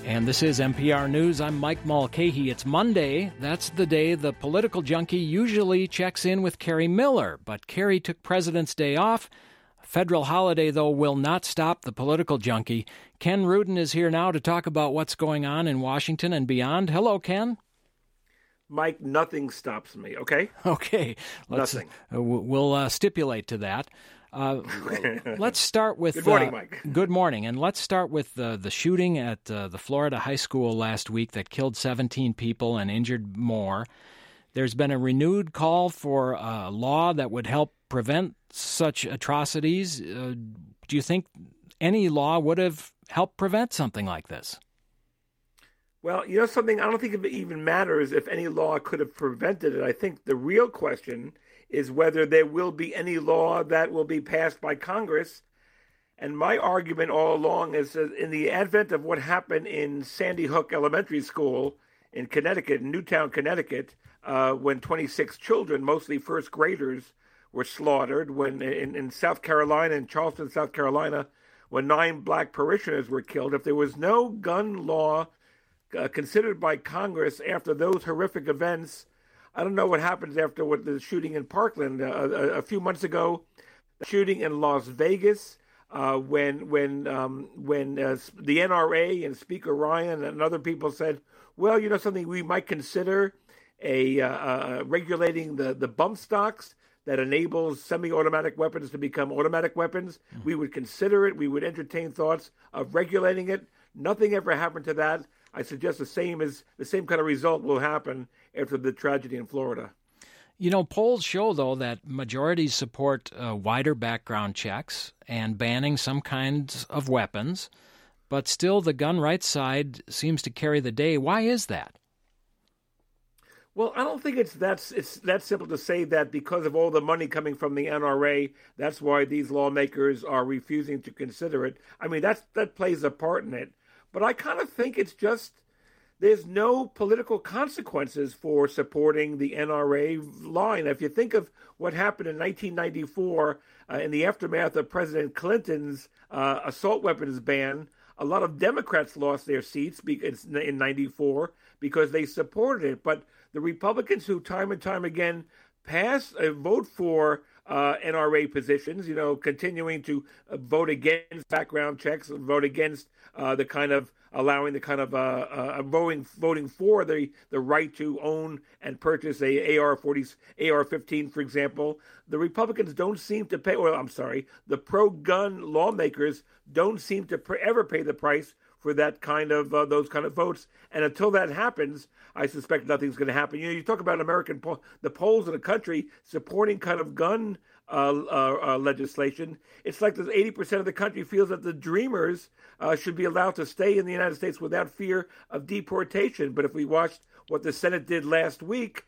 And this is NPR News. I'm Mike Mulcahy. It's Monday. That's the day the political junkie usually checks in with Kerry Miller. But Kerry took President's Day off. A federal holiday, though, will not stop the political junkie. Ken Rudin is here now to talk about what's going on in Washington and beyond. Hello, Ken. Mike, nothing stops me, okay? Okay. Nothing. We'll stipulate to that. Let's start with... Good morning, Mike. Good morning. And let's start with the shooting at the Florida high school last week that killed 17 people and injured more. There's been a renewed call for a law that would help prevent such atrocities. Do you think any law would have helped prevent something like this? Well, you know something? I don't think it even matters if any law could have prevented it. I think the real question is whether there will be any law that will be passed by Congress. And my argument all along is that in the advent of what happened in Sandy Hook Elementary School in Connecticut, in Newtown, Connecticut, when 26 children, mostly first graders, were slaughtered, when in South Carolina, in Charleston, South Carolina, when 9 black parishioners were killed, if there was no gun law considered by Congress after those horrific events, I don't know what happens after what the shooting in Parkland a few months ago, the shooting in Las Vegas, when the NRA and Speaker Ryan and other people said, well, you know something, we might consider regulating the bump stocks that enables semi-automatic weapons to become automatic weapons. We would consider it. We would entertain thoughts of regulating it. Nothing ever happened to that. I suggest the same kind of result will happen after the tragedy in Florida. You know, polls show, though, that majorities support wider background checks and banning some kinds of weapons, but still the gun rights side seems to carry the day. Why is that? Well, I don't think it's that simple to say that because of all the money coming from the NRA, that's why these lawmakers are refusing to consider it. I mean, that plays a part in it. But I kind of think it's just there's no political consequences for supporting the NRA line. If you think of what happened in 1994 in the aftermath of President Clinton's assault weapons ban, a lot of Democrats lost their seats in 94 because they supported it. But the Republicans who time and time again vote for NRA positions, you know, continuing to vote against background checks, vote against the kind of allowing the kind of voting for the right to own and purchase a AR-15, for example. The Republicans don't seem to pay, the pro-gun lawmakers don't seem to ever pay the price for that kind of those kind of votes. And until that happens, I suspect nothing's going to happen. You know, you talk about the polls in the country supporting kind of gun legislation. It's like there's 80% of the country feels that the Dreamers should be allowed to stay in the United States without fear of deportation. But if we watched what the Senate did last week,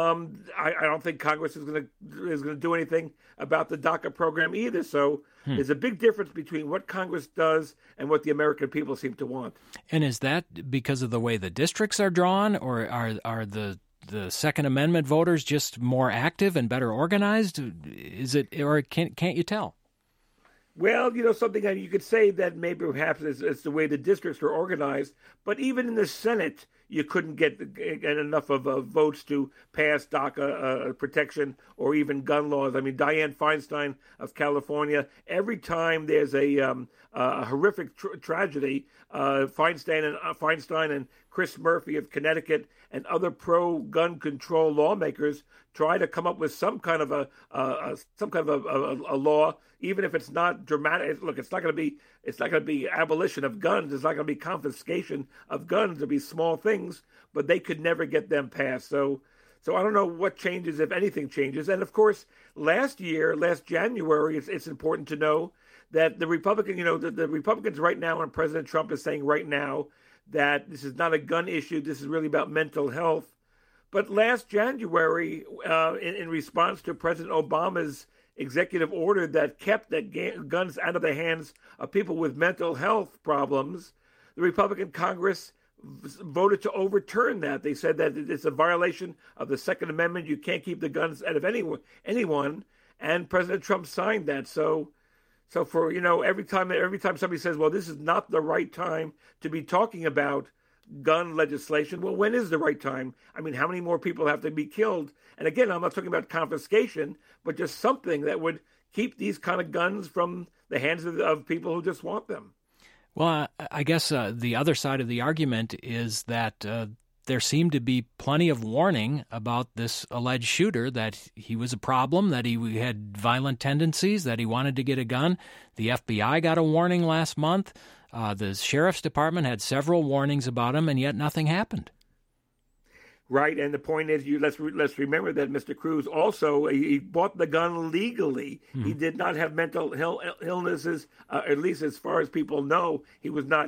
I don't think Congress is going to do anything about the DACA program either. So there's a big difference between what Congress does and what the American people seem to want. And is that because of the way the districts are drawn, or are the Second Amendment voters just more active and better organized? Is it, or can't you tell? Well, you know, something that you could say that maybe perhaps it's the way the districts are organized, but even in the Senate, you couldn't get enough of votes to pass DACA protection or even gun laws. I mean, Dianne Feinstein of California, every time there's a horrific tragedy, Feinstein and Chris Murphy of Connecticut and other pro-gun control lawmakers try to come up with some kind of a law, even if it's not dramatic. Look, it's not going to be abolition of guns. It's not going to be confiscation of guns. It'll be small things, but they could never get them passed. So I don't know what changes, if anything changes. And of course, last January, it's important to know that the Republicans right now, and President Trump is saying right now that this is not a gun issue. This is really about mental health. But last January, in response to President Obama's executive order that kept guns out of the hands of people with mental health problems, the Republican Congress voted to overturn that. They said that it's a violation of the Second Amendment. You can't keep the guns out of anyone. And President Trump signed that. So So for every time somebody says, "Well, this is not the right time to be talking about gun legislation," well, when is the right time? I mean, how many more people have to be killed? And again, I'm not talking about confiscation, but just something that would keep these kind of guns from the hands of people who just want them. Well, I guess the other side of the argument is that there seemed to be plenty of warning about this alleged shooter, that he was a problem, that he had violent tendencies, that he wanted to get a gun. The FBI got a warning last month. The sheriff's department had several warnings about him, and yet nothing happened. Right, and the point is, let's remember that Mr. Cruz also he bought the gun legally. Mm-hmm. He did not have mental illnesses, at least as far as people know. He was not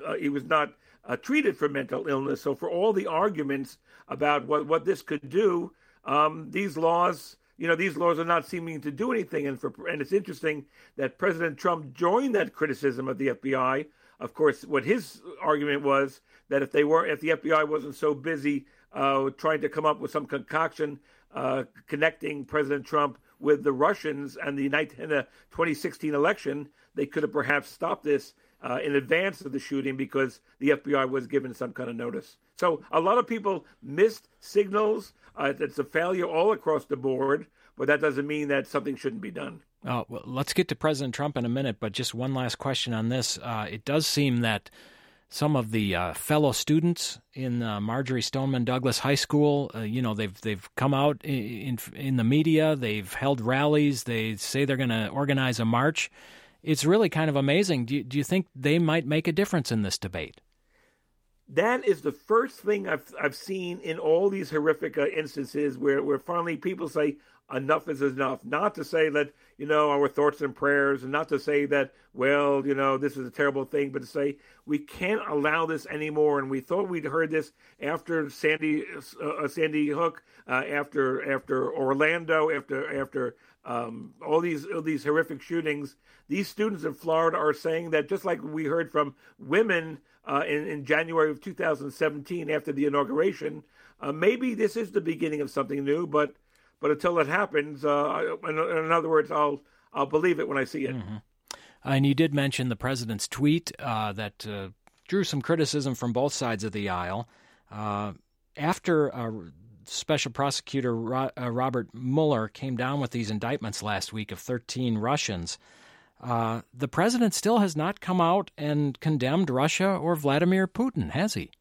treated for mental illness. So for all the arguments about what this could do, these laws are not seeming to do anything. And it's interesting that President Trump joined that criticism of the FBI. Of course, what his argument was that if the FBI wasn't so busy trying to come up with some concoction connecting President Trump with the Russians and the 2016 election, they could have perhaps stopped this in advance of the shooting because the FBI was given some kind of notice. So a lot of people missed signals. It's a failure all across the board, but that doesn't mean that something shouldn't be done. Well, let's get to President Trump in a minute, but just one last question on this. It does seem that some of the fellow students in Marjory Stoneman Douglas High School, they've come out in the media. They've held rallies. They say they're going to organize a march. It's really kind of amazing. Do you think they might make a difference in this debate? That is the first thing I've seen in all these horrific instances where finally people say enough is enough. Not to say that our thoughts and prayers, and not to say that this is a terrible thing, but to say we can't allow this anymore. And we thought we'd heard this after Sandy Hook, after Orlando, after all these horrific shootings. These students in Florida are saying that, just like we heard from women in January of 2017 after the inauguration, maybe this is the beginning of something new. But until it happens, in other words, I'll believe it when I see it. Mm-hmm. And you did mention the president's tweet that drew some criticism from both sides of the aisle. After Special Prosecutor Robert Mueller came down with these indictments last week of 13 Russians, the president still has not come out and condemned Russia or Vladimir Putin, has he?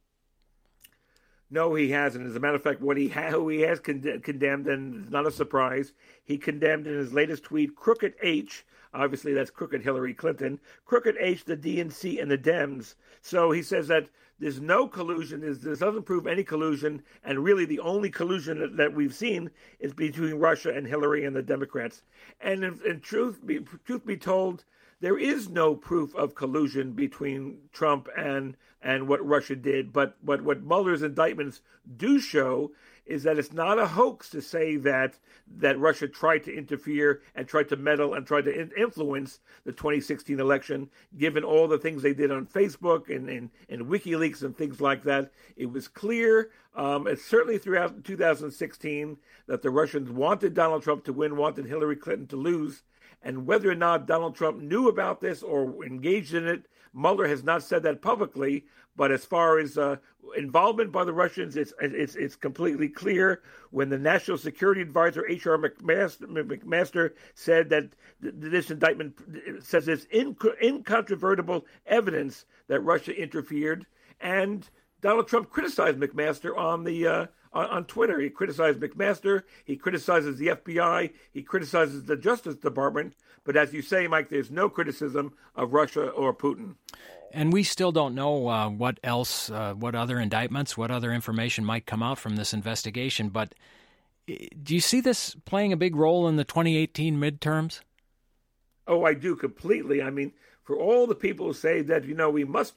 No, he hasn't. As a matter of fact, who he has condemned, and it's not a surprise, he condemned in his latest tweet Crooked H. Obviously, that's Crooked Hillary Clinton. Crooked H, the DNC, and the Dems. So he says that there's no collusion. This doesn't prove any collusion. And really, the only collusion that we've seen is between Russia and Hillary and the Democrats. And in truth be told, there is no proof of collusion between Trump and what Russia did. But what Mueller's indictments do show is that it's not a hoax to say that Russia tried to interfere and tried to meddle and tried to influence the 2016 election, given all the things they did on Facebook and WikiLeaks and things like that. It was clear, it's certainly throughout 2016, that the Russians wanted Donald Trump to win, wanted Hillary Clinton to lose. And whether or not Donald Trump knew about this or engaged in it, Mueller has not said that publicly. But as far as involvement by the Russians, it's completely clear. When the National Security Advisor H.R. McMaster said that this indictment says it's incontrovertible evidence that Russia interfered, and Donald Trump criticized McMaster on Twitter. He criticized McMaster. He criticizes the FBI. He criticizes the Justice Department. But as you say, Mike, there's no criticism of Russia or Putin. And we still don't know what other indictments, what other information might come out from this investigation. But do you see this playing a big role in the 2018 midterms? Oh, I do completely. I mean, for all the people who say that, we must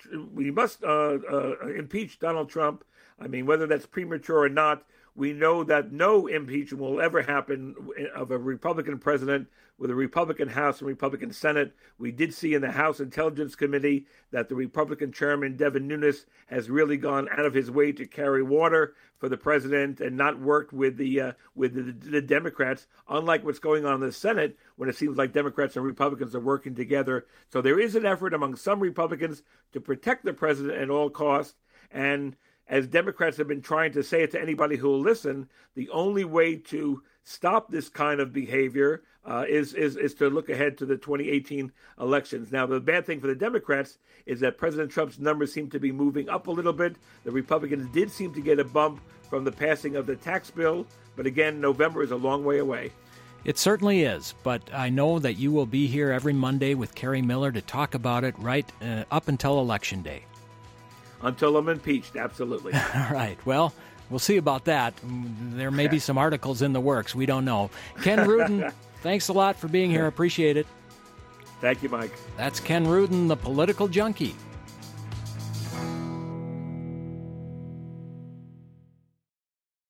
impeach Donald Trump, I mean, whether that's premature or not, we know that no impeachment will ever happen of a Republican president with a Republican House and Republican Senate. We did see in the House Intelligence Committee that the Republican chairman, Devin Nunes, has really gone out of his way to carry water for the president and not worked with the Democrats, unlike what's going on in the Senate, when it seems like Democrats and Republicans are working together. So there is an effort among some Republicans to protect the president at all costs. And as Democrats have been trying to say it to anybody who will listen, the only way to stop this kind of behavior is to look ahead to the 2018 elections. Now, the bad thing for the Democrats is that President Trump's numbers seem to be moving up a little bit. The Republicans did seem to get a bump from the passing of the tax bill. But again, November is a long way away. It certainly is, but I know that you will be here every Monday with Kerry Miller to talk about it right up until Election Day. Until I'm impeached, absolutely. All right. Well, we'll see about that. There may be some articles in the works. We don't know. Ken Rudin, thanks a lot for being here. Appreciate it. Thank you, Mike. That's Ken Rudin, the political junkie.